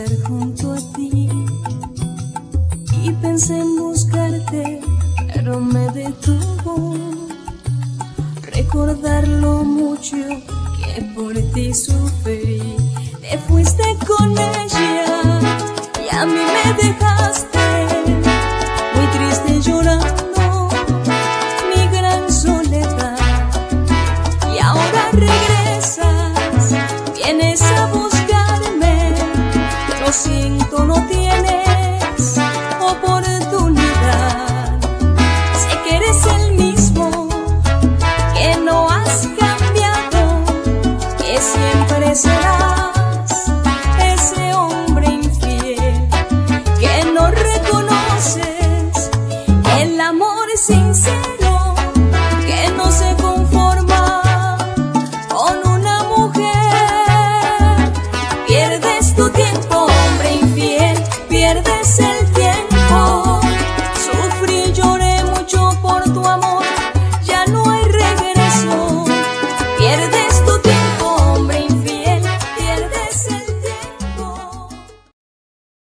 estar junto a ti. Y pensé en buscarte, pero me detuvo recordar lo mucho que por ti sufrí. Te fuiste con ella y a mí me dejaste muy triste llorando mi gran soledad. Y ahora regresas, vienes a buscarme. Lo siento, no te